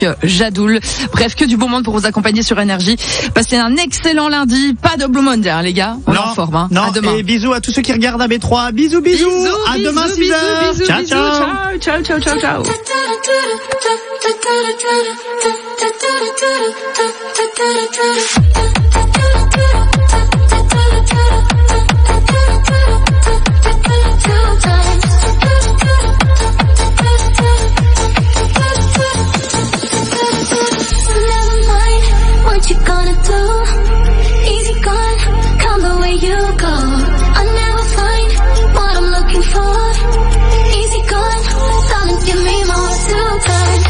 Jadoul. Bref, que du bon monde pour vous accompagner sur Énergie. Passez un excellent lundi. Pas de Blue Monday, les gars. On est en forme, hein. Non, à demain. et bisous à tous ceux qui regardent AB3. Bisous. À demain 6h. Ciao. What you gonna do? Easy gone, come the way you go. I'll never find what I'm looking for. Easy gone, darling, give me more time.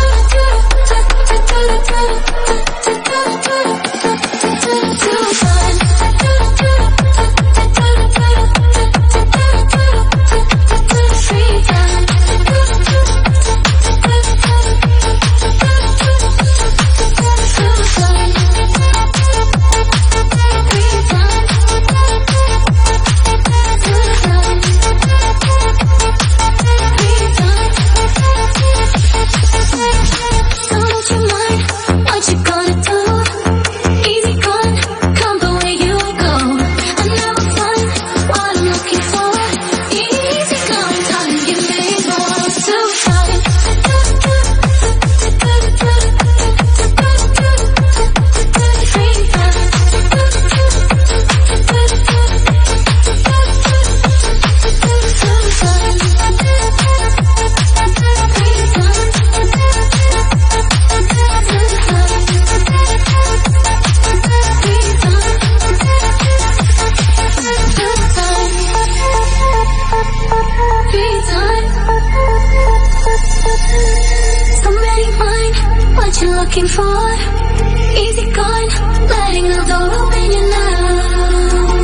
Looking for easy gone, letting the door open you now.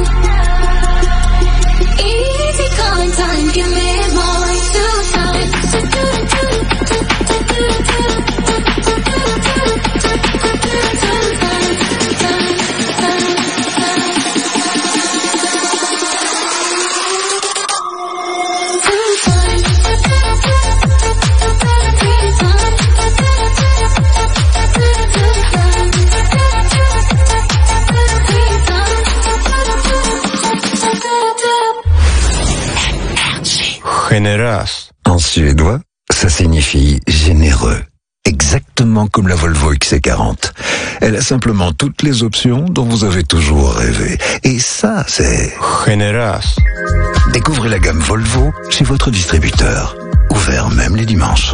Easy gone, time, give me more Generös. En suédois, ça signifie généreux. Exactement comme la Volvo XC40. Elle a simplement toutes les options dont vous avez toujours rêvé. Et ça, c'est... Generös. Découvrez la gamme Volvo chez votre distributeur. Ouvert même les dimanches.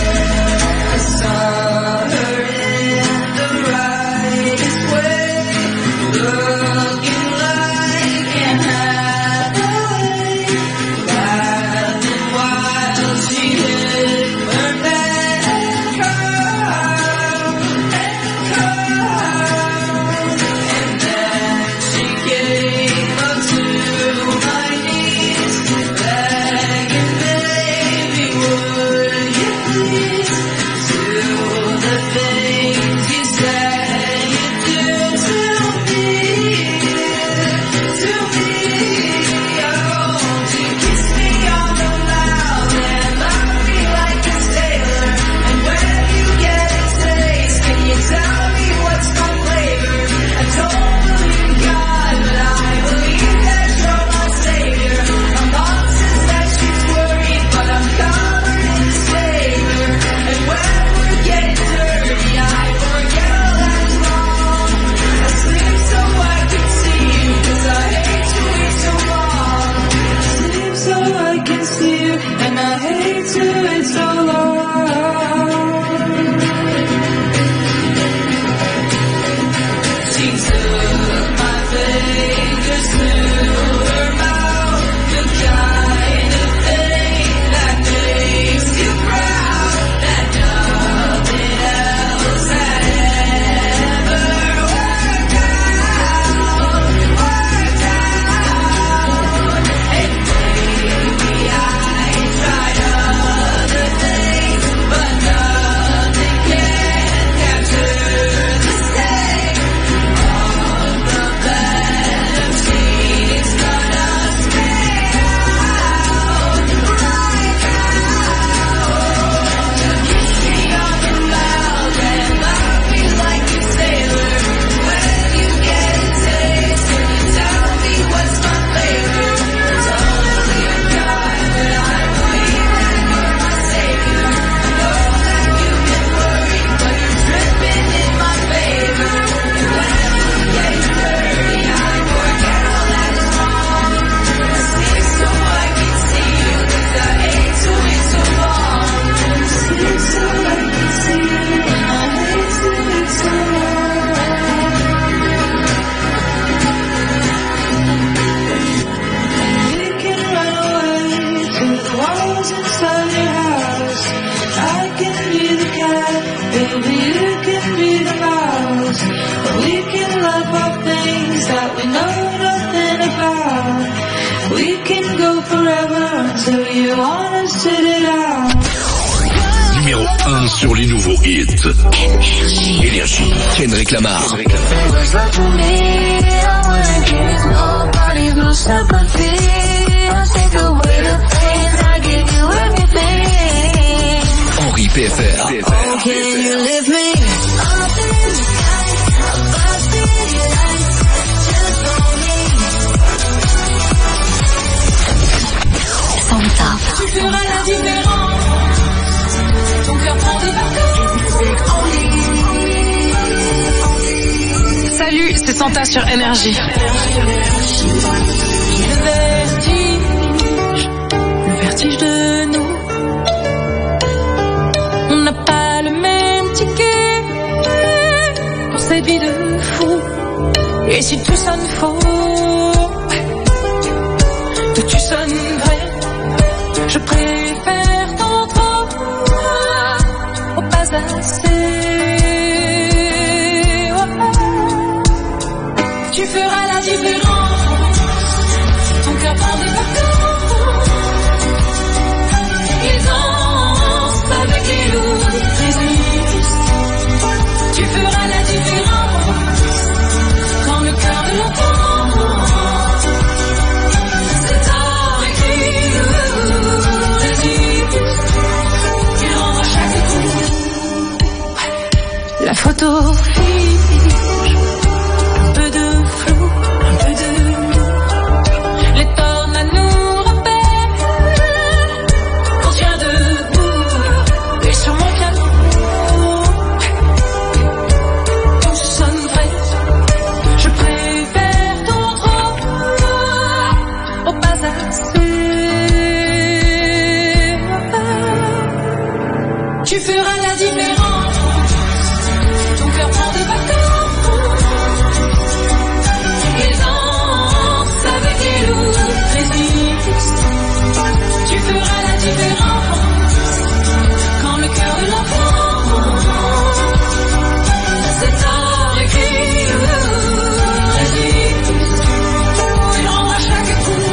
way. Numéro 1 sur les nouveaux hits. Énergie. Kendrick Lamar. Henri PFR. Tu feras la différence. Ton cœur prend des vacances. Salut, c'est Santa sur Énergie. Le vertige de nous. On n'a pas le même ticket pour cette vie de fou. Et si tout sonne faux, que tu sonnes vrai. Je préfère ton trop au pas assez. Tu feras la différence. Ton cœur prend des vacances. Il danse avec les loups résistent. Tu feras la différence. Quand le cœur de l'enfant la photo fige, un peu de flou, un peu de nous. Les tornades nous rappellent qu'on tient debout. Et sur mon piano, tout sonne vrai. Je préfère ton trop au pas assez. Tu feras la différence. Ton cœur prend des vacances. Il danse avec les loups résistent. Tu feras la différence. Quand le cœur de l'enfant c'est tard écrit résiste. Tu rendras chaque coup.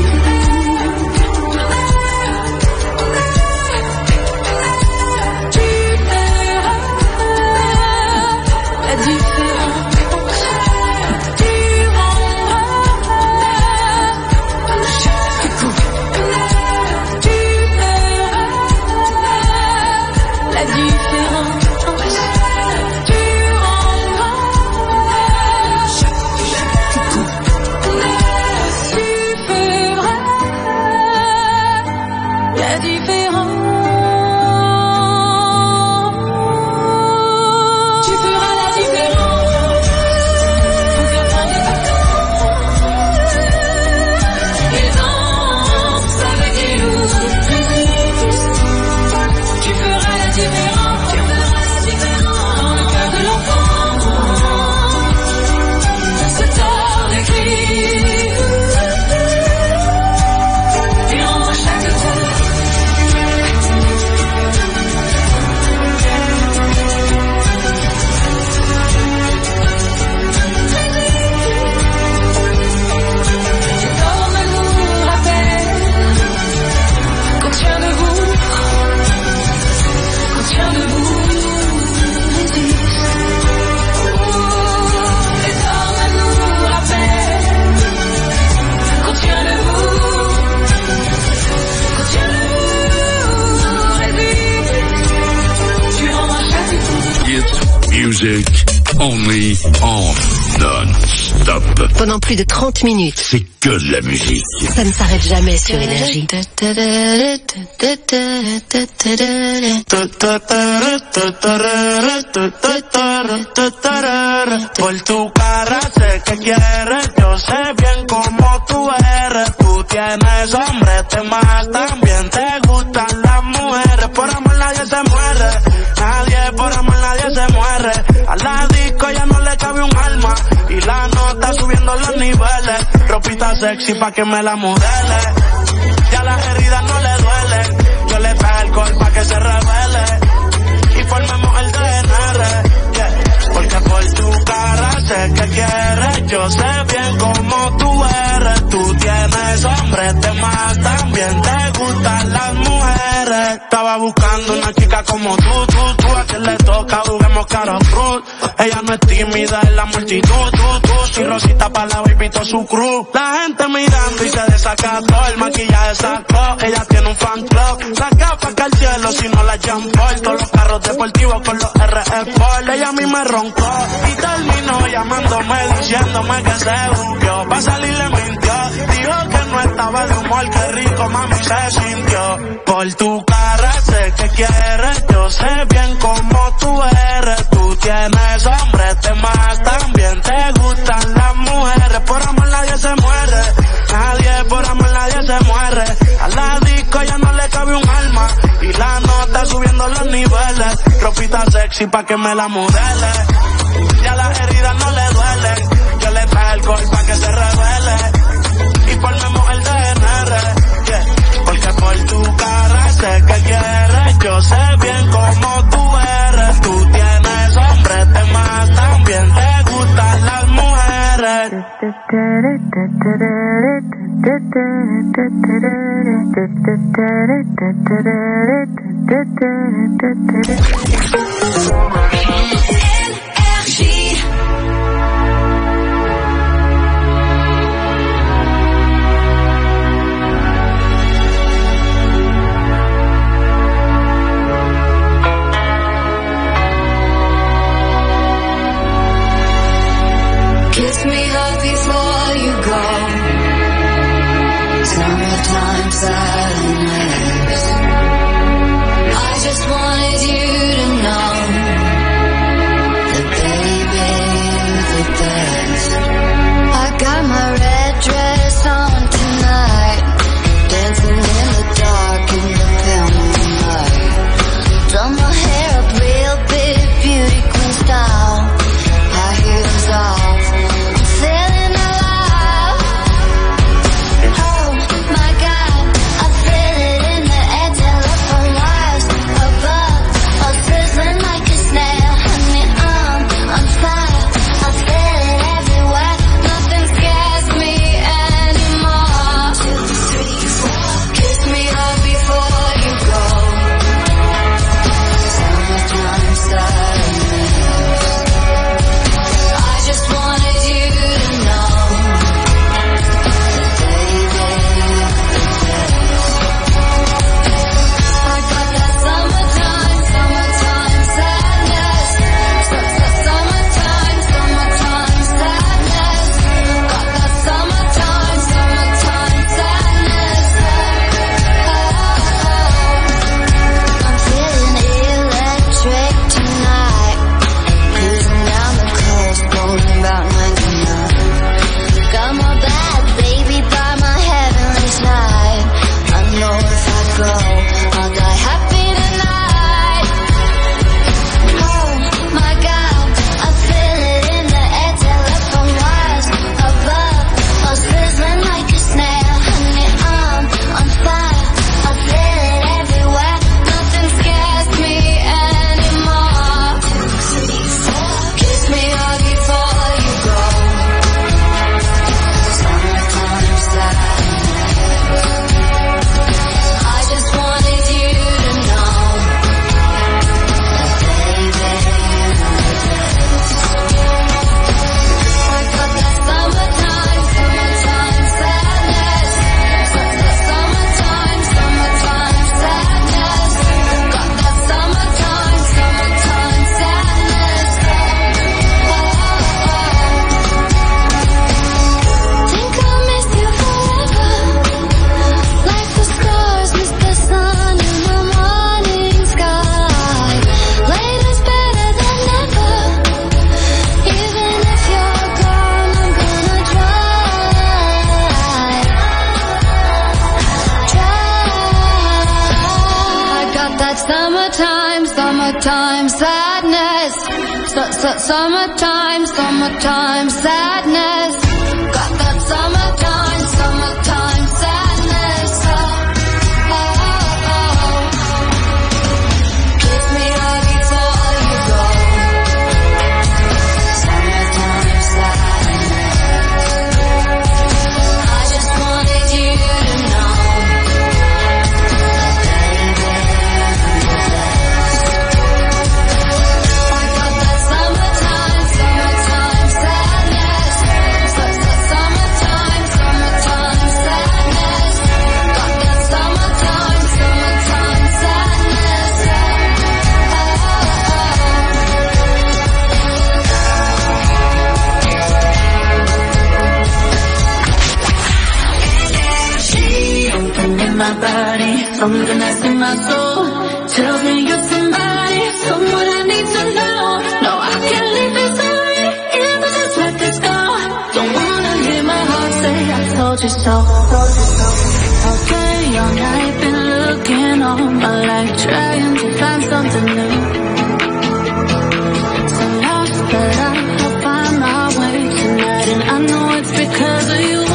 Music only on non-stop. Pendant plus de 30 minutes. C'est que de la musique. Ça ne s'arrête jamais sur Énergie. Por tu cara sé que quieres, yo sé bien cómo tú eres. Tú tienes hombre, te más también te gustan las mujeres. Por amor nadie se muere, nadie por amor nadie se muere. A la disco ya no le cabe un alma y la nota subiendo los niveles. Ropita sexy pa' que me la modele, ya las heridas no le duelen. Yo le pego alcohol pa' que se revele y formemos el DNR, yeah. Porque por tu cara sé que quieres, yo sé bien cómo tú eres. Tú tienes hombre, te mata Y tú, si Rosita pa' la baby, todo su crew. La gente mirando y se desacató, el maquillaje sacó, ella tiene un fan club. Saca pa' que al cielo si no la Jean-Paul. Todos los carros deportivos con los RF Sport. Ella a mí me roncó y terminó llamándome, diciéndome que se buqueó. Pa' salir le mintió, dijo que no estaba de humor, que rico mami se sintió. Por tu cara sé que quieres, yo sé bien cómo tú eres. Tú tienes hombres de más, también te gustan las mujeres. Por amor nadie se muere, nadie por amor nadie se muere. A la disco ya no le cabe un alma y la nota subiendo los niveles. Ropita sexy pa' que me la modele, ya las heridas no le duelen. Yo le traje alcohol pa' que se revele y formemos el DNR, yeah. Porque por tu cara sé que quieres, yo sé bien cómo tú eres. Tú tienes hombres de más, también te gustan las mujeres. Kiss me up before you go. Summertime sadness. I just wanted you to know that baby you're the best. I got my red dress on tonight, dancing in the dark in the pale moonlight. Done my hair up real big, beauty queen style, high heels off. Summertime sadness. Summertime sadness. Got that summertime sadness. Kiss me up before you go. Summertime sadness. I just wanted you to know. Summertime sadness. body, something that's in my soul tells me you're somebody, someone I need to know. No, I can't leave this story, if I just let this go. Don't wanna hear my heart say I told you so. Okay, all night been looking all my life, trying to find something new. So lost, but I'll find my way tonight, and I know it's because of you.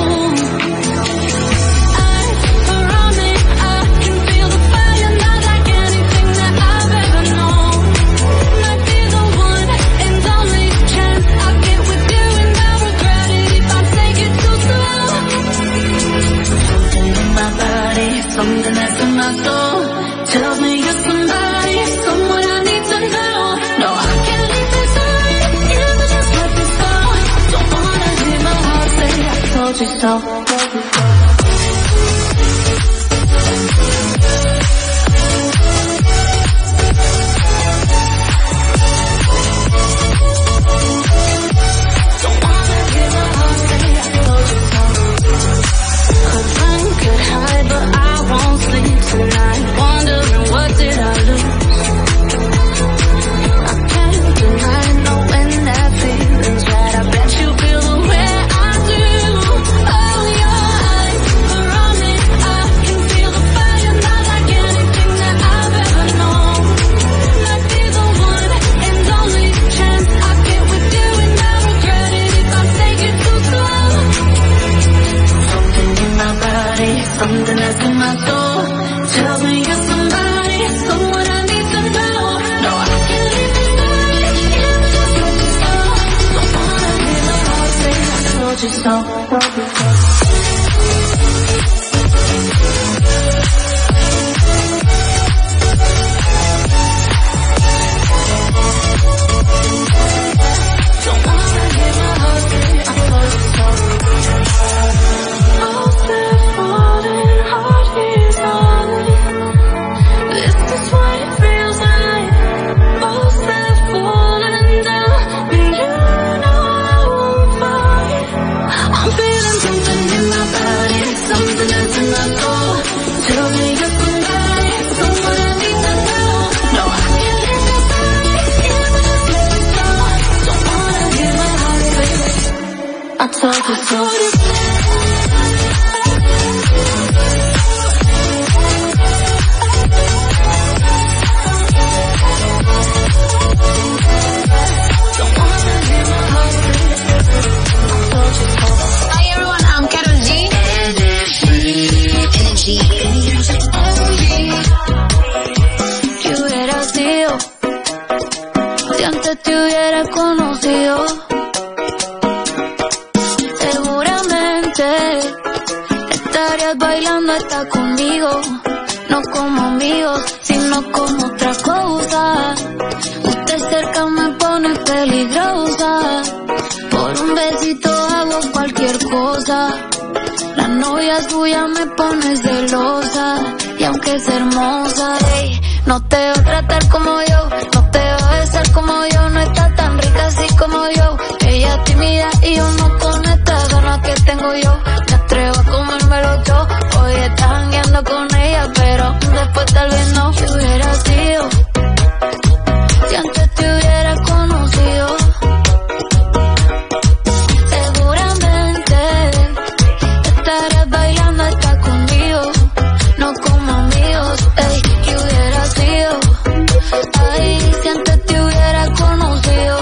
Something that's in my soul tells me you're somebody, someone I need to know. No, I can't leave this story, if I just let this go. Don't wanna hear my heart say I told you so. Tonight, wondering what did I lose? I can't deny knowing that feeling's right. I bet you feel the way I do. Oh, your eyes are on me, I can feel the fire, not like anything that I've ever known. Might be the one and only chance I get with you, and I regret it if I take it too slow. Something in my body, something that's in my soul tells me you're somebody, someone I need to know. No, I can't leave this story, if I just let this go. Don't wanna hear my heart say I told you so. Don't wanna hear my heart say I told you so. All that falling heart is on. This is what it feels like. Both have fallen down, and you know I won't fight. I'm feeling something in my body, something that's in my soul. Tell me you're somebody, someone I need to know. No, I can't leave this story, if I just let this go. Don't wanna hear my heart say I told you so. Hi everyone, I'm Karol G. Energy. ¿Qué hubiera sido si antes te hubiera conocido? Seguramente estarías bailando hasta conmigo, no como amigos, sino como otra cosa. Usted cerca me pone peligrosa, por un besito hago cualquier cosa. La novia tuya me pone celosa, y aunque es hermosa, ey, no te va a tratar como yo, no te va a besar como yo, no está tan rica así como yo. Ella es tímida y yo no con esta gana que tengo yo. Me atrevo a comérmelo yo, hoy estás jangueando con ella, pero después tal vez no. ¿Qué hubiera sido si antes te hubiera conocido? Seguramente estarías bailando hasta conmigo, no como amigos, ey. ¿Qué hubiera sido? Ay, si antes te hubiera conocido.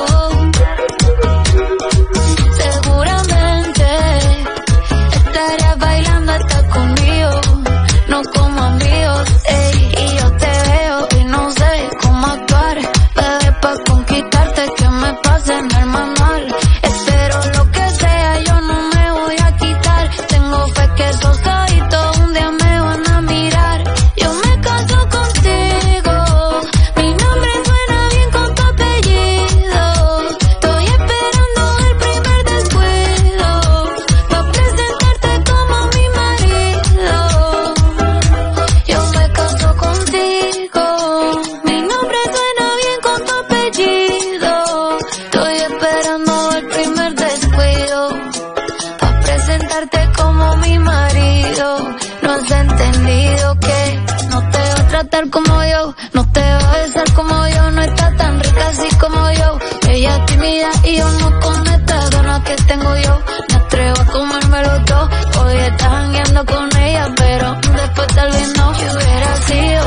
Seguramente estarías bailando hasta conmigo, no como amigos, ey. Y yo te veo y no sé cómo actuar, bebé, pa' conquistarte, que me pase en el manual. Espero lo que sea, yo no me voy a quitar. Tengo fe que esos ojitos un día me van a mirar. Yo me caso contigo, mi nombre suena bien con tu apellido. Estoy esperando el primer descuido, pa' presentarte como mi marido. Yo me caso contigo, mi nombre suena bien con tu apellido. Estoy esperando el primer descuido, pa' presentarte como mi marido. No no has entendido que no te va a tratar como yo, no te va a besar como yo, no está tan rica así como yo. Ella es tímida y yo no con estas ganas que tengo yo. Me atrevo a comerme los dos. Hoy estás jangueando con ella, pero después tal vez no. Si hubiera sido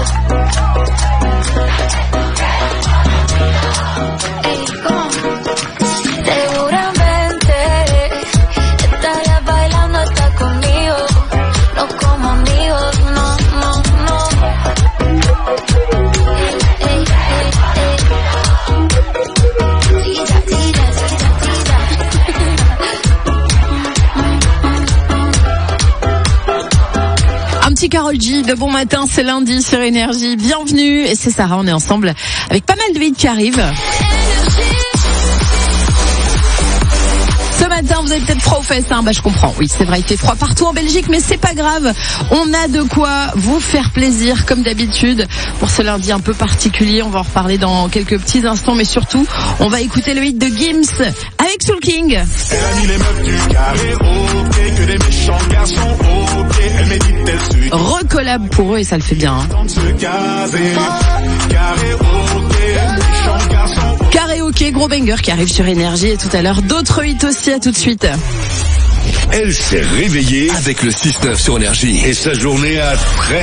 seguramente estarías bailando hasta conmigo, no como amigos, no, no, no. Tira, tira, tira, tira. Un petit Karol G de bon matin, c'est lundi sur Énergie. Bienvenue, et c'est Sarah, on est ensemble avec pas mal de hits qui arrivent. Ce matin, vous avez peut-être froid aux fesses, hein. Bah, je comprends. Oui, c'est vrai, il fait froid partout en Belgique, mais c'est pas grave. On a de quoi vous faire plaisir, comme d'habitude, pour ce lundi un peu particulier. On va en reparler dans quelques petits instants, mais surtout, on va écouter le hit de Gims avec Soul King. Recollab pour eux et ça le fait bien, hein. Karaoké, gros banger qui arrive sur Énergie, et tout à l'heure d'autres hits aussi. À tout de suite. Elle s'est réveillée avec le 6-9 sur Énergie et sa journée a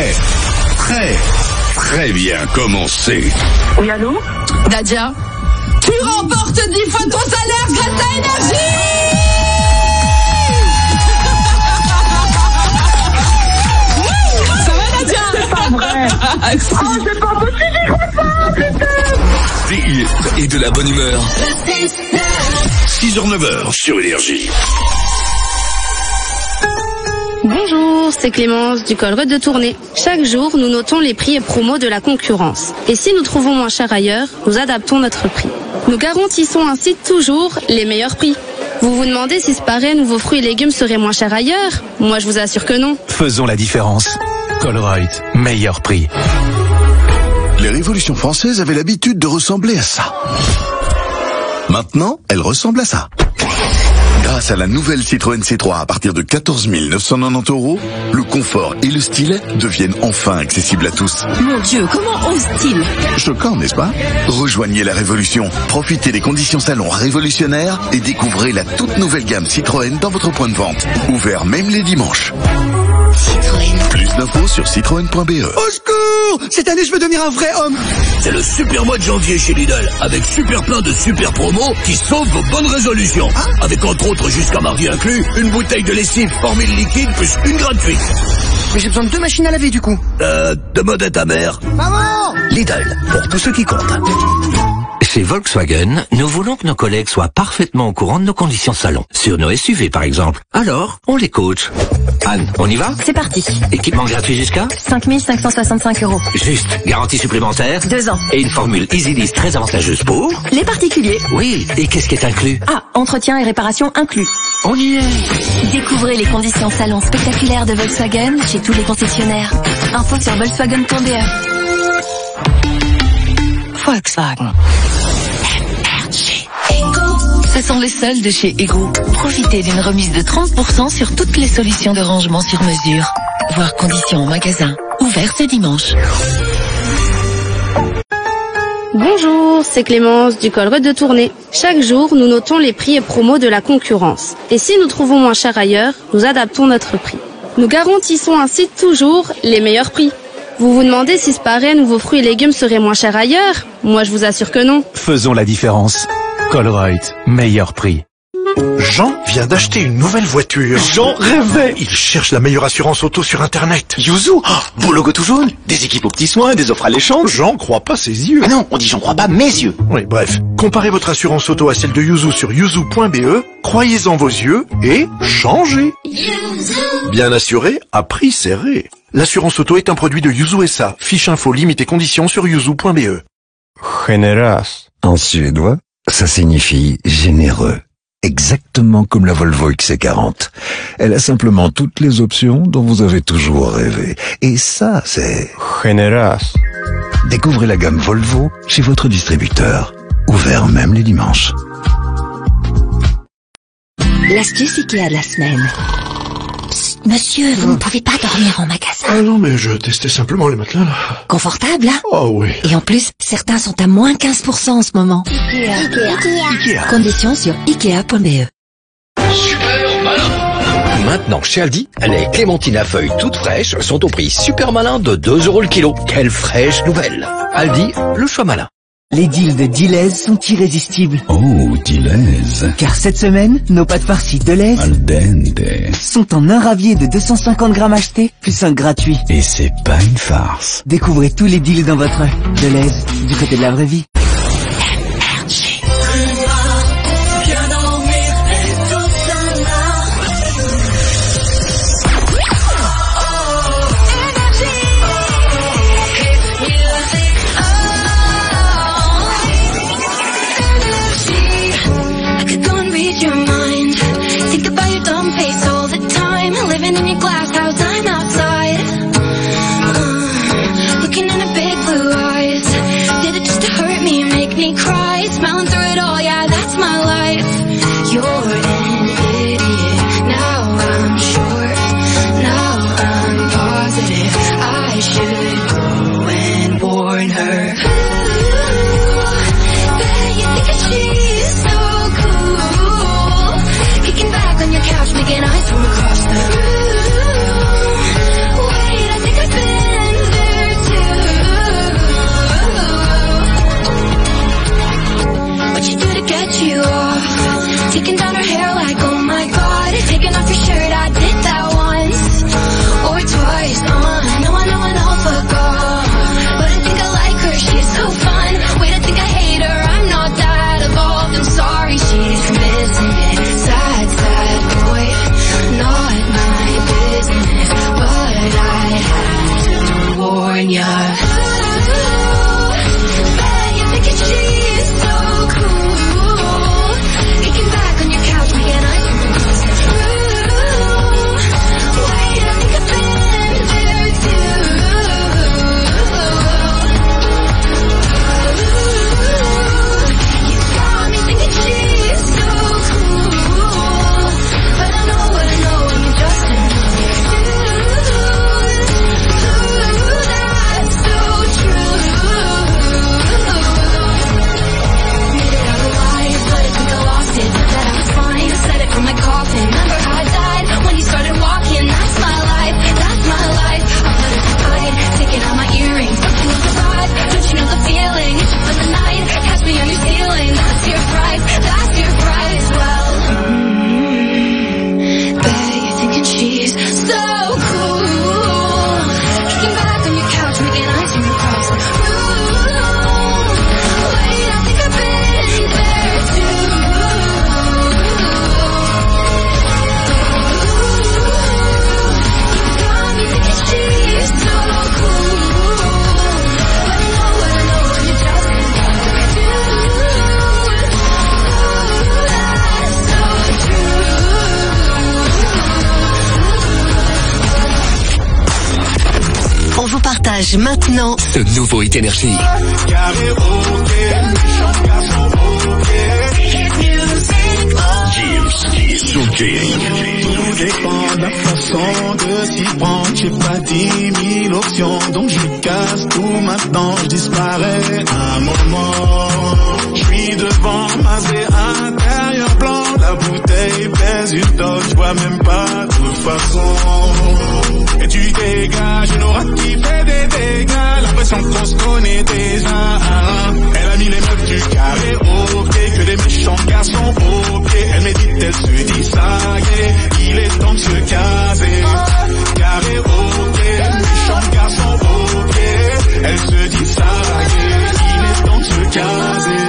très bien commencé. Oui, allô? Nadia, tu remportes 10 fois ton salaire grâce à Énergie. Ça va, Nadia? C'est pas vrai. Oh, c'est pas possible, j'y crois pas, putain. Des hits et de la bonne humeur. 6h-9h sur Énergie. Bonjour, c'est Clémence du Colruyt de Tournai. Chaque jour, nous notons les prix et promos de la concurrence. Et si nous trouvons moins cher ailleurs, nous adaptons notre prix. Nous garantissons ainsi toujours les meilleurs prix. Vous vous demandez si ce paraît nouveaux fruits et légumes seraient moins chers ailleurs? Moi, je vous assure que non. Faisons la différence. Colruyt, meilleur prix. Les révolutions françaises avaient l'habitude de ressembler à ça. Maintenant, elles ressemblent à ça. Grâce à la nouvelle Citroën C3 à partir de 14 990 €, le confort et le style deviennent enfin accessibles à tous. Mon Dieu, comment ose-t-il? Choquant, n'est-ce pas? Rejoignez la révolution, profitez des conditions salon révolutionnaires et découvrez la toute nouvelle gamme Citroën dans votre point de vente. Ouvert même les dimanches. Citroën. Plus d'infos sur citroën.be. Au secours! Cette année, je veux devenir un vrai homme! C'est le super mois de janvier chez Lidl, avec super plein de super promos qui sauvent vos bonnes résolutions. Avec entre autres, jusqu'à mardi inclus, une bouteille de lessive formule liquide plus une gratuite. Mais j'ai besoin de 2 machines à laver du coup. Demande à ta mère. Maman! Lidl, pour tous ceux qui comptent. Chez Volkswagen, nous voulons que nos collègues soient parfaitement au courant de nos conditions salon. Sur nos SUV, par exemple. Alors, on les coach. Anne, on y va? C'est parti. Équipement gratuit jusqu'à 5 565 €. Juste. Garantie supplémentaire 2 ans. Et une formule EasyList très avantageuse pour Les particuliers. Oui. Et qu'est-ce qui est inclus? Ah, entretien et réparation inclus. On y est. Découvrez les conditions salon spectaculaires de Volkswagen chez tous les concessionnaires. Info sur volkswagen.be. Volkswagen. Ce sont les soldes de chez Ego. Profitez d'une remise de 30% sur toutes les solutions de rangement sur mesure. Voir conditions en magasin. Ouvert ce dimanche. Bonjour, c'est Clémence du Colruyt de Tournai. Chaque jour, nous notons les prix et promos de la concurrence. Et si nous trouvons moins cher ailleurs, nous adaptons notre prix. Nous garantissons ainsi toujours les meilleurs prix. Vous vous demandez si ce paraît nouveaux fruits et légumes seraient moins chers ailleurs? Moi, je vous assure que non. Faisons la différence. Colruyt, meilleur prix. Jean vient d'acheter une nouvelle voiture. Jean rêvait. Il cherche la meilleure assurance auto sur Internet. Yuzu, beau logo tout jaune, des équipes aux petits soins, des offres alléchantes. Jean croit pas ses yeux. Ah non, on dit j'en crois pas mes yeux. Oui, bref. Comparez votre assurance auto à celle de Yuzu sur yuzu.be, croyez-en vos yeux et changez. Bien assuré, à prix serré. L'assurance auto est un produit de Yuzu SA. Fiche info, limite et conditions sur yuzu.be. Generas. En suédois, ça signifie généreux. Exactement comme la Volvo XC40. Elle a simplement toutes les options dont vous avez toujours rêvé. Et ça, c'est... Generas. Découvrez la gamme Volvo chez votre distributeur. Ouvert même les dimanches. L'astuce Ikea de la semaine. Monsieur, vous ne pouvez pas dormir en magasin. Ah non, mais je testais simplement les matelas, là. Confortable, hein? Oh oui. Et en plus, certains sont à moins 15% en ce moment. Ikea. Conditions sur ikea.be. Super malin. Maintenant, chez Aldi, les clémentines à feuilles toutes fraîches sont au prix super malin de 2 € le kilo. Quelle fraîche nouvelle. Aldi, le choix malin. Les deals de Deleuze sont irrésistibles. Oh, Deleuze. Car cette semaine, nos pâtes farcies Deleuze Al dente. sont en un ravier de 250 grammes achetés, plus un gratuit. Et c'est pas une farce. Découvrez tous les deals dans votre Deleuze, du côté de la vraie vie. Maintenant, ce nouveau Hit Energy. Tout dépend de la façon de s'y prendre. J'ai pas 10 000 options, donc je casse tout maintenant. Je disparais un moment. Je suis devant, masé intérieur blanc. La bouteille pèse une tonne, je vois même pas de façon. Et tu dégages une aura qui fait des dégâts. L'impression qu'on se connaît déjà. Elle a mis les meufs du carré au pied, que des méchants garçons au pied. Elle médite, elle se dit ça y est, il est temps de se caser. Carré au pied, méchants garçons au pied. Elle se dit ça y est, il est temps de se caser.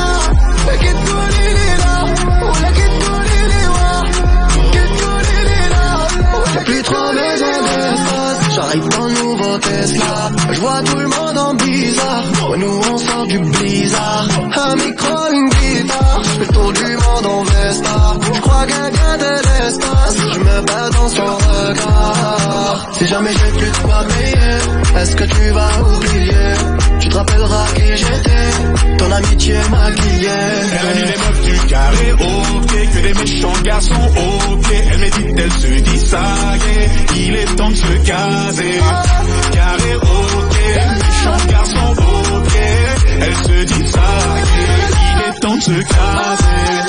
J'ai plus trop besoin d'espace. J'arrive dans le nouveau Tesla. Je vois tout le monde en bizarre. Nous on sort du blizzard. Un micro, une guitare. Je fais le tour du monde en Vespa. Je crois qu'un gars de l'espace. Je me bats dans son regard. Si jamais j'ai plus de quoi payer, est-ce que tu vas oublier? Tu te rappelleras qui j'étais, ton amitié m'a guillé. Elle a mis les meufs du carré, ok, que des méchants garçons, ok. Elle médite, elle se dit ça, yeah. Il est temps de se caser. Carré, ok, méchants garçons, ok. Elle se dit ça, yeah. Il est temps de se caser.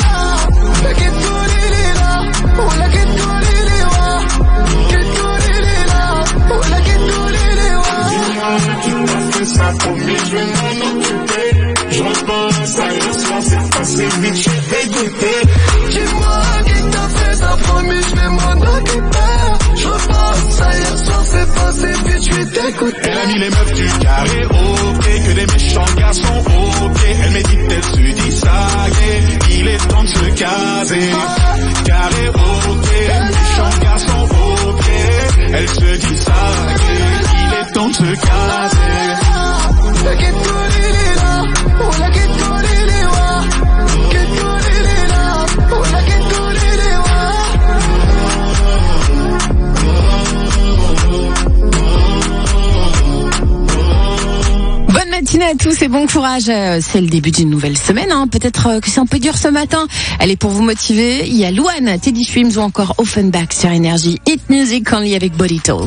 Ça promis, je vais m'en occuper. Je repense à hier soir, c'est passé vite, je vais dégoûter. Dis-moi qui t'a fait ça, promis, je vais m'en occuper. Je repense à hier soir, c'est passé vite, je vais dégoûter. Elle a mis les meufs du carré, ok, que des méchants garçons, ok. Elle médite, elle se dit ça, yeah. Il est temps de se caser. Carré, ok, méchants garçons, ok. Elle se dit ça, yeah. Il est temps de se caser. Bonne matinée à tous et bon courage. C'est le début d'une nouvelle semaine, hein. Peut-être que c'est un peu dur ce matin. Allez, pour vous motiver, il y a Louane, Teddy Swims ou encore Offenbach sur Énergie. Hit Music Only avec Body Talk.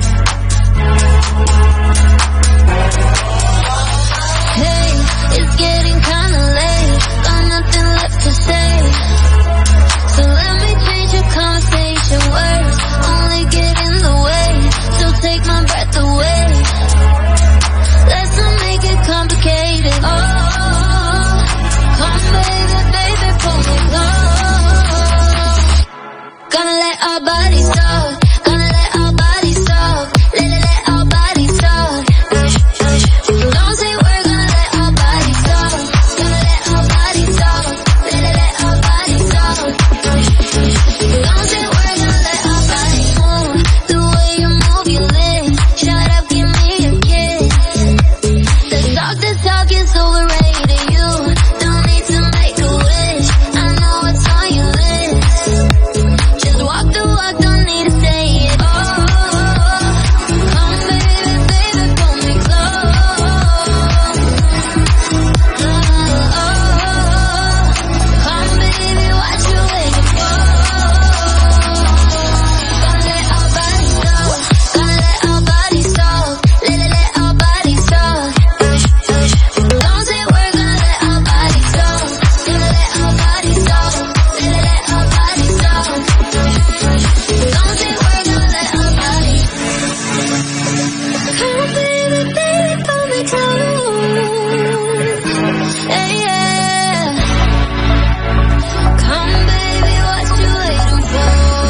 It's getting kinda late, got nothing left to say. So let me change your conversation, words only get in the way. So take my breath away, let's not make it complicated. Oh, come baby, baby, pull me close. Gonna let our bodies talk, gonna let our bodies talk. Let our bodies talk. Don't say we're gonna let our bodies talk, gonna let our bodies talk. Let our bodies talk. Don't say we're gonna let our bodies move. The way you move your lips, shut up, give me a kiss. The talk is overrated. You don't need to make a wish, I know what's on your list. Just walk the walk, don't need to say it. Oh, come baby, baby, pull me close. Come baby, what you waiting for? Gonna let our bodies talk, gonna let our bodies talk. Let our bodies talk. Don't say we're gonna let our bodies talk, gonna let our bodies talk. Let our bodies talk. Don't say we're gonna let our bodies. Come baby, baby, pull me close. Hey, yeah. Come baby, what you waiting for?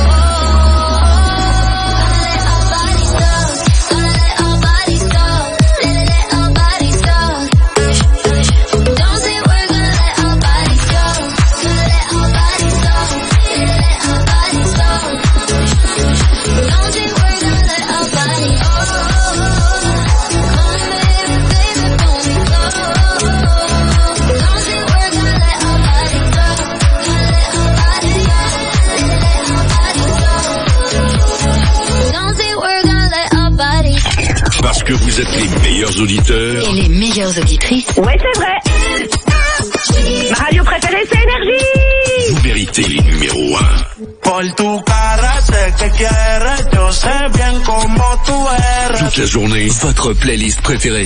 Gonna let our bodies talk, gonna let our bodies talk. Let our bodies talk. Don't say we're gonna let our bodies talk, gonna let our bodies talk. Let our bodies talk. Don't say we're gonna let our bodies talk. Come baby, baby, pull me close. Don't say we're gonna let our bodies talk, gonna let our bodies talk. Let our bodies talk. Don't say we're gonna let our bodies. Parce que vous êtes les meilleurs auditeurs. Et les meilleures auditrices. Ouais, c'est vrai. Ma radio préférée, c'est Énergie. Vous méritez les numéros 1. Por tu cara sé que quieres, yo sé bien como tú eres. Toute la journée, votre playlist préférée.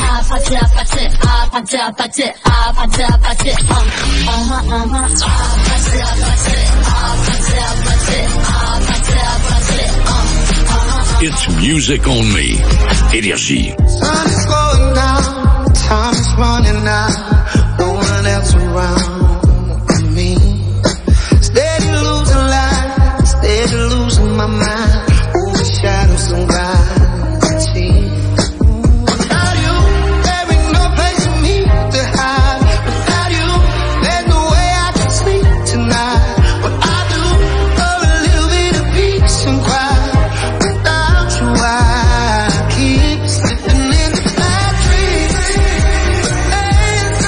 It's music only. Énergie. Sun is going down, time is running out, no one else around me. Steady losing life, steady losing my mind, over shadows and gravity. Without you, there ain't no place for me to hide. Without you, there's no way I can sleep tonight. What I do for a little bit of peace and quiet. Without you, I keep slipping into bad dreams.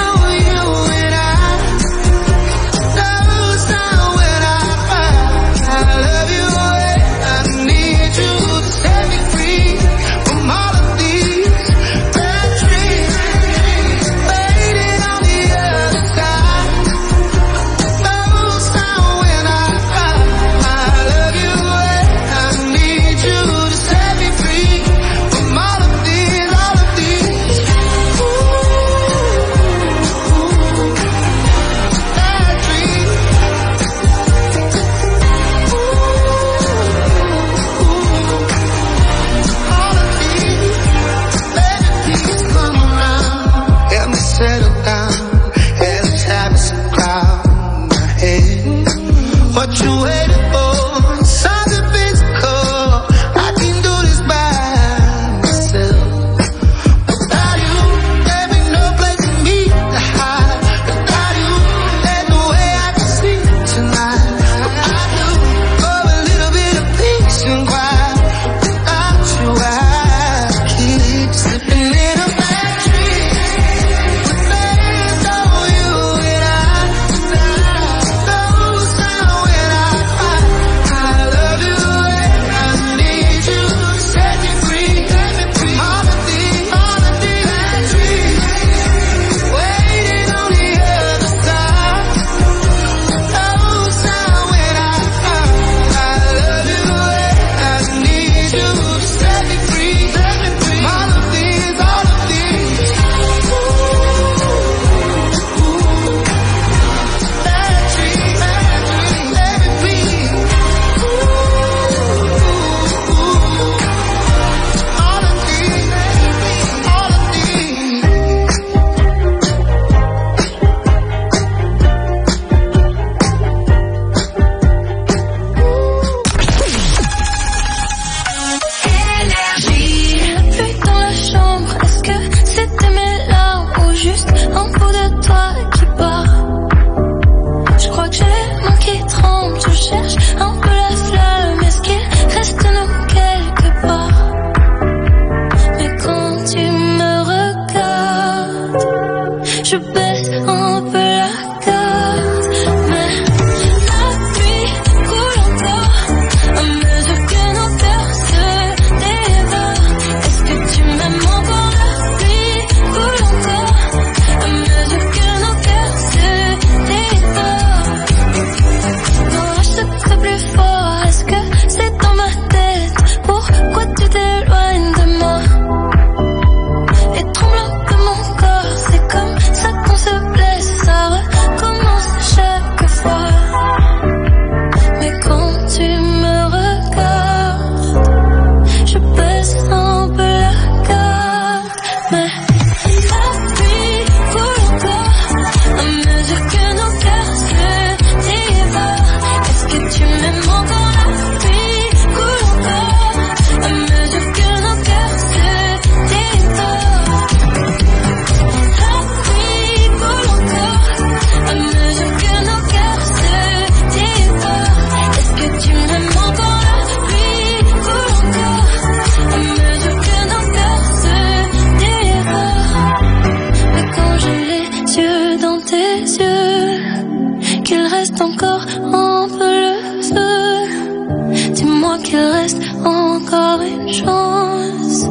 encore une chance.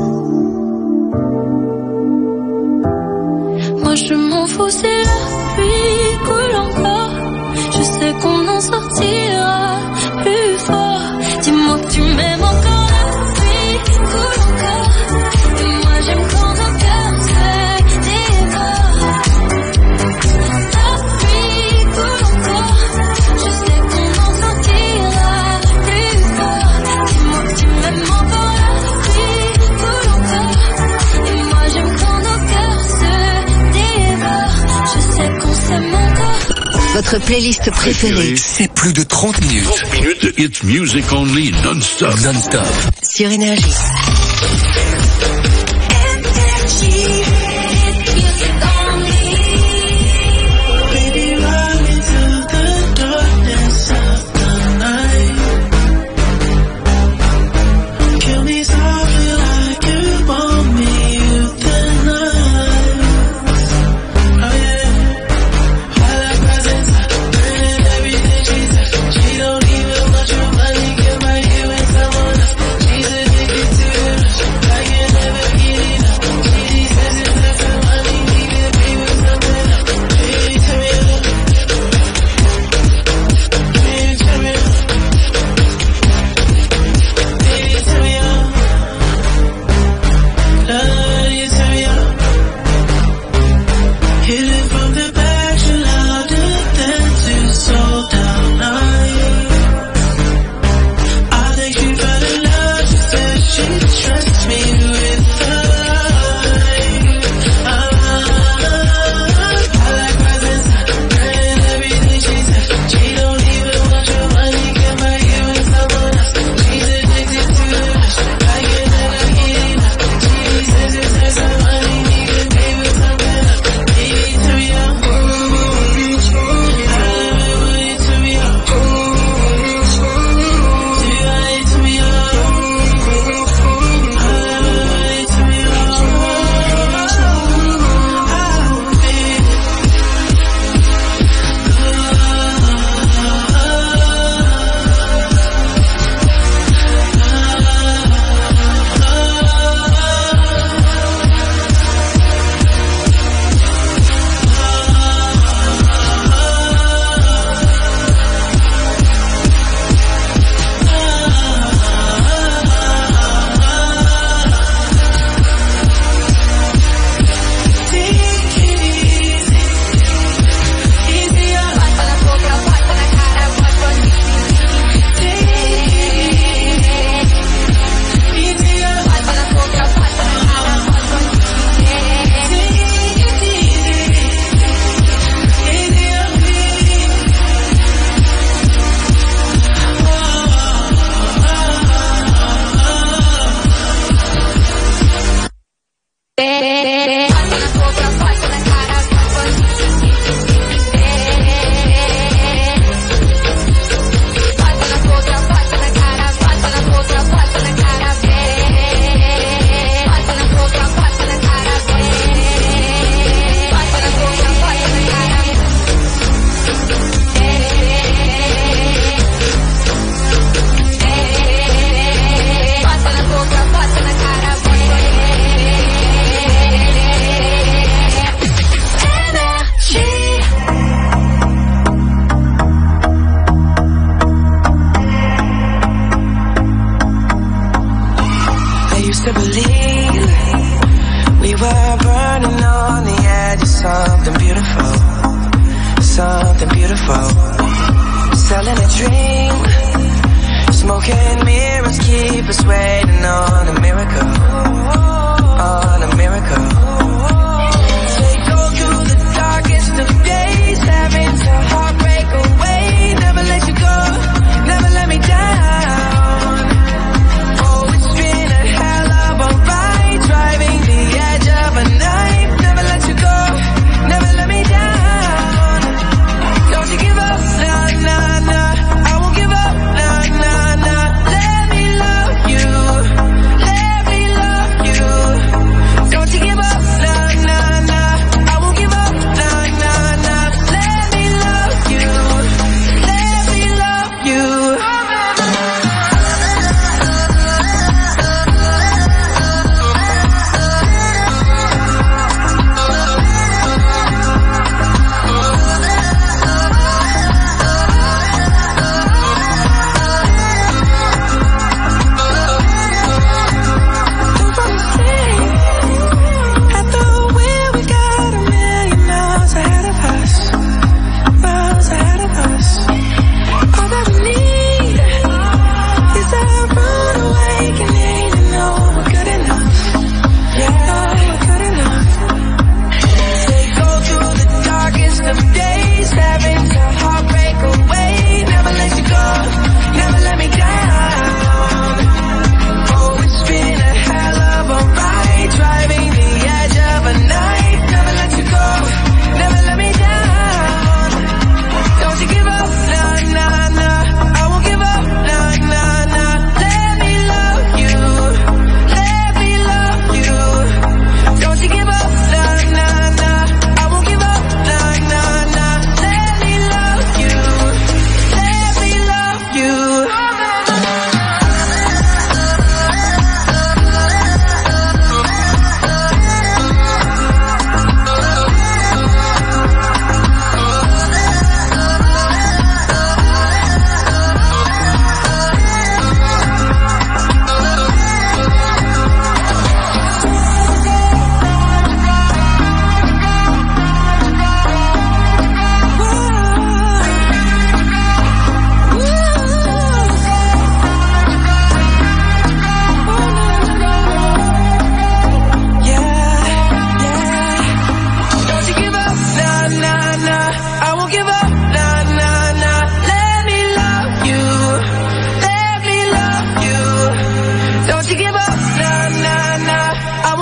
Moi je m'en fous si la pluie coule encore. Je sais qu'on en sortira plus fort. Dis-moi que tu m'aimes encore, la pluie coule encore. Et moi j'aime quand nos cœurs se dévorent. La pluie coule encore. Je sais qu'on en sortira plus fort. Dis-moi que tu m'aimes encore, la pluie coule encore. Et moi j'aime quand nos cœurs se dévorent. Je sais qu'on s'aime encore. Votre playlist préférée, c'est plus de 30 minutes. 30 minutes de hits music only, non-stop. Non-stop. Sur Énergie.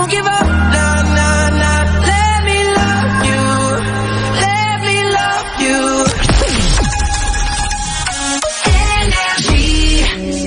won't give up. Nah, nah, nah. Let me love you. Let me love you. Energy.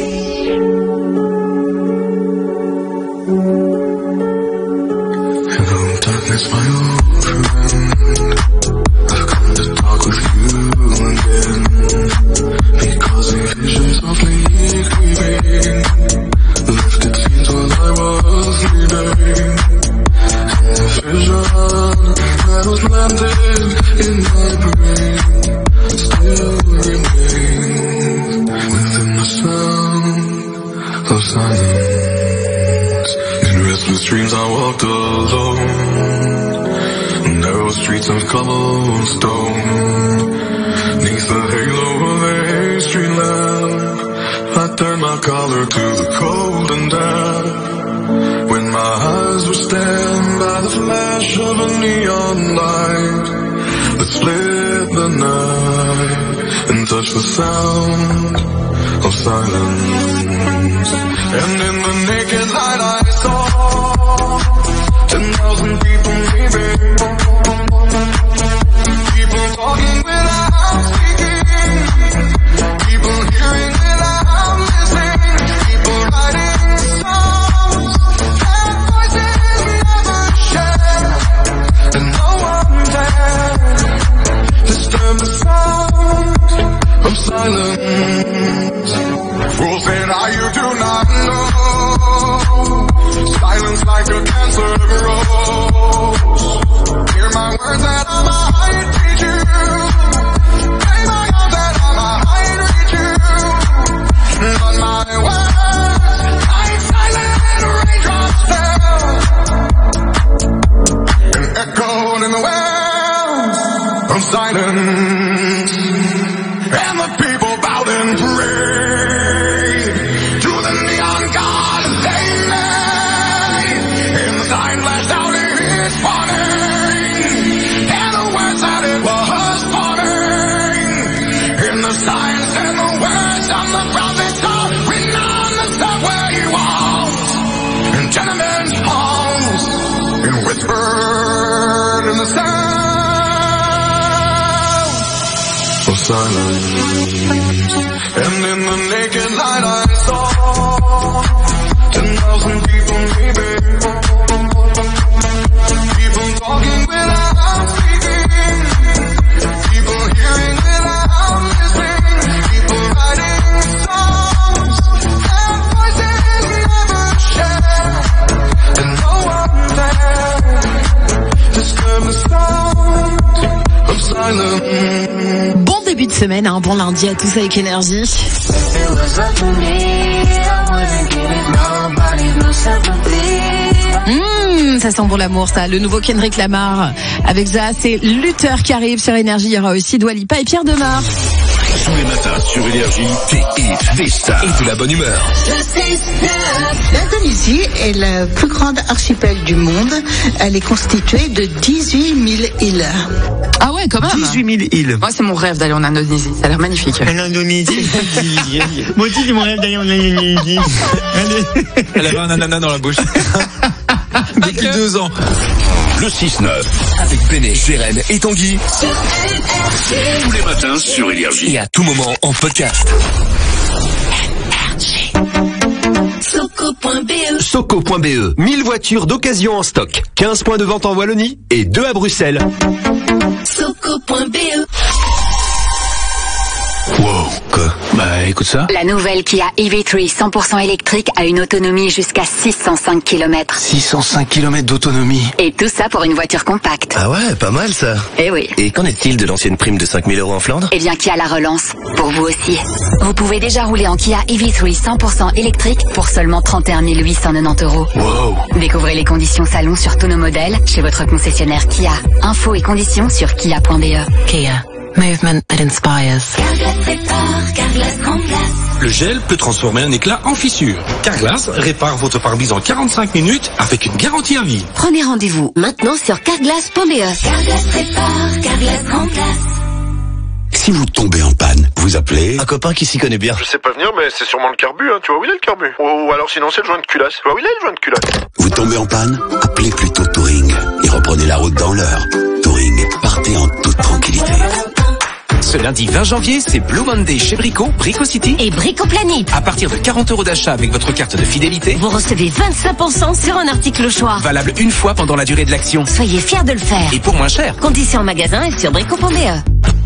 Hello, darkness, my old friend. I've come to talk with you again. Because the visions of me creeping lifted scenes while I was sleeping. And the vision that was planted in my brain still remains within the sound of silence. In restless dreams I walked alone, narrow streets of cobblestone. Neath the halo of a street lamp, I turned my collar to the cold and damp. When my eyes were stabbed by the flash of a neon light that split the night and touched the sound of silence. And in the naked light I saw 10,000 people leaving, people talking without speaking, people hearing without listening, people writing songs that voices never share, and no one dared disturb the sound of silence. Fools said, you do not know, silence like a cancer grows. Hear my words that I might teach you, pray my God that I might reach you. But my words, like silent raindrops fell and echoed in the wells of silence. And the people bowed and prayed to the neon god they made. And the sign flashed out in his warning, and the words that it was warning. And the signs and the words of the prophets are written on the subway walls and tenement halls, and whispered in the sound of silence. And in the naked light I saw 10,000 people leaving, people talking without speaking, people hearing without listening, people writing songs that voices never share, and no one dared disturb the sound of silence. Bon début de semaine, un bon lundi à tous avec énergie. Ça sent bon l'amour, ça. Le nouveau Kendrick Lamar avec Zaha, c'est Luther qui arrive sur énergie. Il y aura aussi Dua Lipa et Pierre Demar. Tous les matins sur énergie, des hits, des stars et de la bonne humeur. L'Indonésie est la plus grande archipel du monde. Elle est constituée de 18 000 îles. Ah ouais, quand même. 18 000 îles. Moi, c'est mon rêve d'aller en Indonésie. Ça a l'air magnifique. L'Indonésie. Moi aussi, c'est mon rêve d'aller en Indonésie. Elle avait un ananas dans la bouche. Depuis 2 ans. Le 6-9, avec Béné, Jérém et Tanguy. Tous les matins sur énergie. Et à tout moment en podcast. Soco.be. Soco.be. 1000 voitures d'occasion en stock. 15 points de vente en Wallonie et 2 à Bruxelles. Soco.be. Wow, quoi? Bah écoute ça. La nouvelle Kia EV3 100% électrique a une autonomie jusqu'à 605 km. 605 km d'autonomie. Et tout ça pour une voiture compacte. Ah ouais, pas mal ça. Eh oui. Et qu'en est-il de l'ancienne prime de 5 000 € en Flandre? Eh bien Kia la relance, pour vous aussi. Vous pouvez déjà rouler en Kia EV3 100% électrique pour seulement 31 890 €. Wow. Découvrez les conditions salon sur tous nos modèles chez votre concessionnaire Kia. Infos et conditions sur kia.be. Kia. Movement that inspires. Le gel peut transformer un éclat en fissure. Carglass répare votre pare-brise en 45 minutes avec une garantie à vie. Prenez rendez-vous maintenant sur carglass.be. Carglass répare, Carglass remplace. Si vous tombez en panne, vous appelez Un copain qui s'y connaît bien. Je sais pas venir, mais c'est sûrement le carbu, hein. Tu vois où il est le carbu? Ou alors sinon c'est le joint de culasse. Tu vois où il est le joint de culasse? Vous tombez en panne? Appelez plutôt Touring et reprenez la route dans l'heure. Touring, partez en toute tranquillité. Ce lundi 20 janvier, c'est Blue Monday chez Brico, Brico City et Brico Planet. À partir de 40 € d'achat avec votre carte de fidélité, vous recevez 25% sur un article au choix. Valable une fois pendant la durée de l'action. Soyez fiers de le faire. Et pour moins cher. Conditions en magasin et sur brico.be.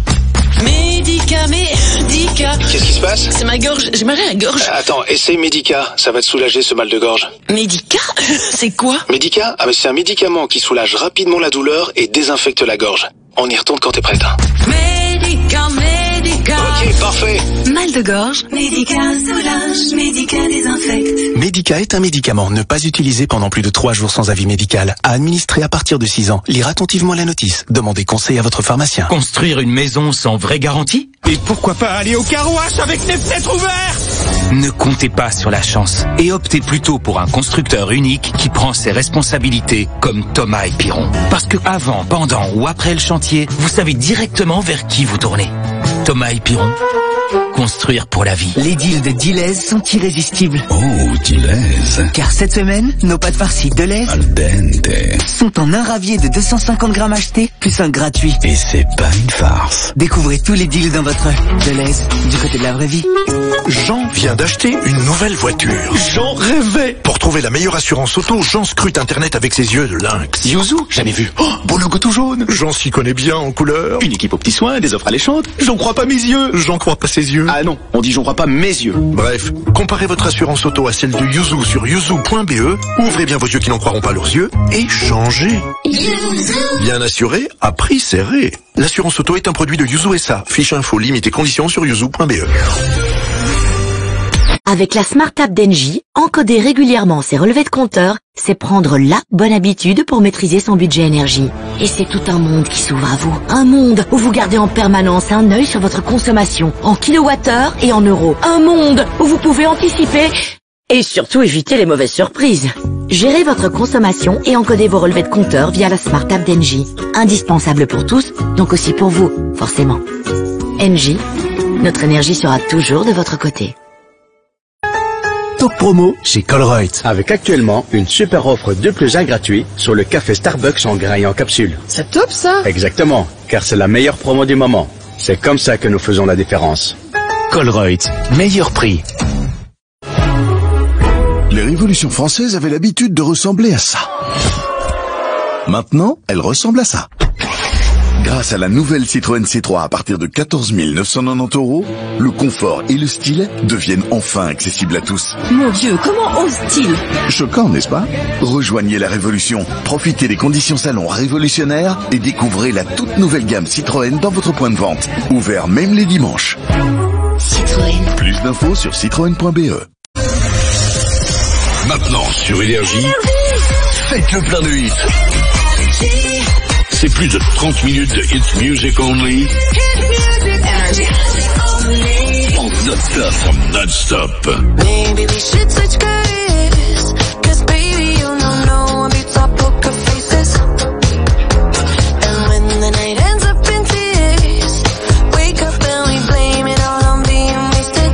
Médica. Qu'est-ce qui se passe? C'est ma gorge, j'ai mal à la gorge. Attends, essaye Médica, ça va te soulager ce mal de gorge. Médica? C'est quoi? Médica? Ah mais c'est un médicament qui soulage rapidement la douleur et désinfecte la gorge. On y retourne quand t'es prête. Médica. Ok, parfait. Mal de gorge. Médica soulage, Médica désinfecte. Médica est un médicament ne pas utilisé pendant plus de 3 jours sans avis médical. À administrer à partir de 6 ans. Lire attentivement la notice. Demandez conseil à votre pharmacien. Construire une maison sans vraie garantie? Et pourquoi pas aller au Car-Wash avec les fenêtres ouvertes? Ne comptez pas sur la chance et optez plutôt pour un constructeur unique qui prend ses responsabilités comme Thomas et Piron. Parce que avant, pendant ou après le chantier, vous savez directement vers qui vous tournez. Thomas et Piron, construire pour la vie. Les deals de Deleuze sont irrésistibles. Oh, Deleuze. Car cette semaine, nos pâtes farcies Deleuze Al dente sont en un ravier de 250 grammes achetés, plus un gratuit. Et c'est pas une farce. Découvrez tous les deals dans votre Deleuze, du côté de la vraie vie. Jean vient d'acheter une nouvelle voiture. J'en rêvais. Pour trouver la meilleure assurance auto, Jean scrute Internet avec ses yeux de lynx. Yuzu, jamais vu. Oh, beau logo tout jaune. Jean s'y connaît bien en couleur. Une équipe aux petits soins, des offres alléchantes. J'en crois pas mes yeux. J'en crois pas ses yeux. Ah non, on dit j'en crois pas mes yeux. Bref, comparez votre assurance auto à celle de Yuzu sur yuzu.be. Ouvrez bien vos yeux qui n'en croiront pas leurs yeux et changez. Bien assuré, à prix serré. L'assurance auto est un produit de Yuzu SA. Fiche info, limite et conditions sur yuzu.be. Avec la Smart App d'Engie, encoder régulièrement ses relevés de compteur, c'est prendre la bonne habitude pour maîtriser son budget énergie. Et c'est tout un monde qui s'ouvre à vous. Un monde où vous gardez en permanence un œil sur votre consommation, en kilowattheures et en euros. Un monde où vous pouvez anticiper et surtout éviter les mauvaises surprises. Gérez votre consommation et encodez vos relevés de compteur via la Smart App d'Engie. Indispensable pour tous, donc aussi pour vous, forcément. Engie, notre énergie sera toujours de votre côté. Top promo chez Colruyt, avec actuellement une super offre 2+1 gratuit sur le café Starbucks en grain et en capsule. C'est top ça? Exactement, car c'est la meilleure promo du moment. C'est comme ça que nous faisons la différence. Colruyt, meilleur prix. Les révolutions françaises avaient l'habitude de ressembler à ça. Maintenant, elles ressemblent à ça. Grâce à la nouvelle Citroën C3 à partir de 14 990 €, le confort et le style deviennent enfin accessibles à tous. Mon Dieu, comment ose-t-il? Choquant, n'est-ce pas? Rejoignez la révolution, profitez des conditions salon révolutionnaires et découvrez la toute nouvelle gamme Citroën dans votre point de vente. Ouvert même les dimanches. Citroën. Plus d'infos sur citroën.be. Maintenant, sur Énergie, faites le plein de hits. C'est plus de 30 minutes de hits music only. En non-stop, non-stop. Maybe we should switch careers, 'cause baby you know no one beats our poker faces. And when the night ends up in tears, wake up and we blame it all on being wasted.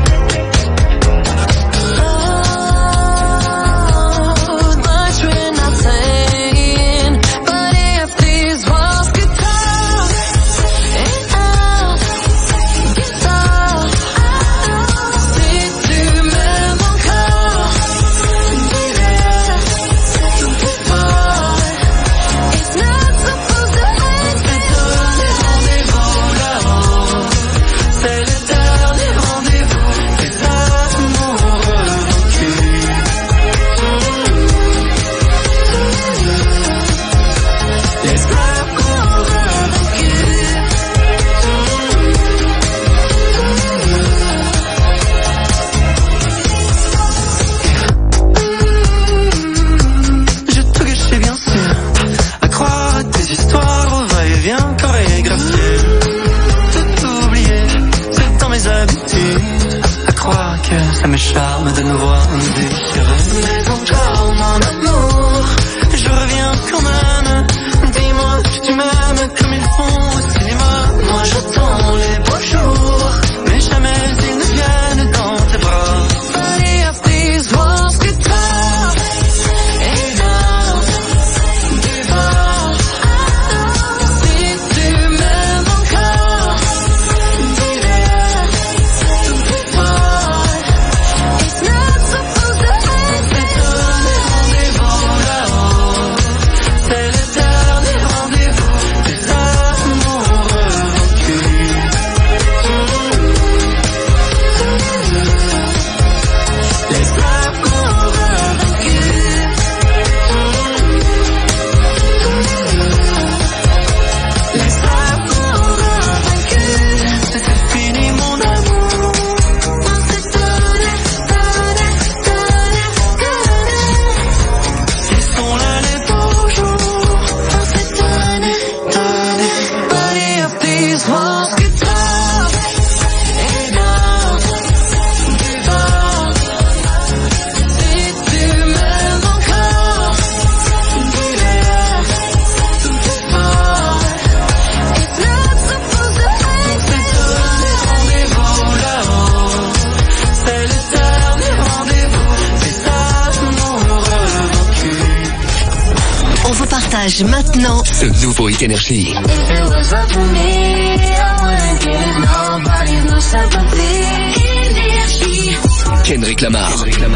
Oh, much we're not saying, but if these walls could talk, and I'll get off, si tu m'aimes encore, Partage maintenant ce nouveau hit énergie. Kendrick Lamar.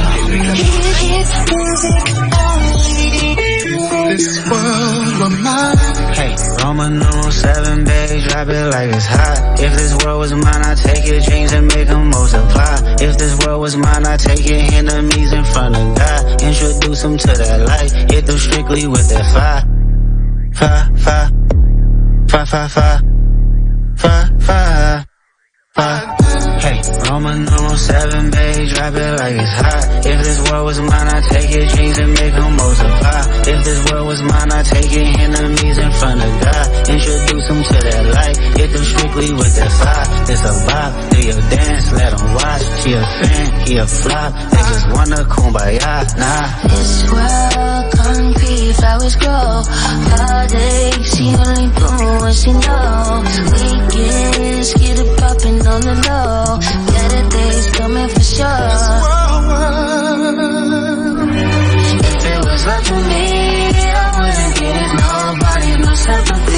Hey, Roman numeral 7, babe, drop it like it's hot. If this world was mine, I'd take your dreams and make them multiply. If this world was mine, I'd take your enemies in front of God. Introduce them to that light, hit them strictly with that fire. Fire, fire, fire, fire, fire, fire, fire, fire. Hey, Roman numeral 7, babe, drop it like it's hot. If this world was mine, I'd take your dreams and make them multiply. If this world was mine, I'd take your enemies in front of God. Introduce them to that light, hit them strictly with that fire. This a vibe, do your dance, let them watch. She a fan, he a flop, they just wanna kumbaya, nah. This world, concrete, flowers grow. All day, she only bloom when she knows. Weekends, get it poppin' on the low. Better days coming for sure. If it was love for me, I wouldn't give nobody no sympathy.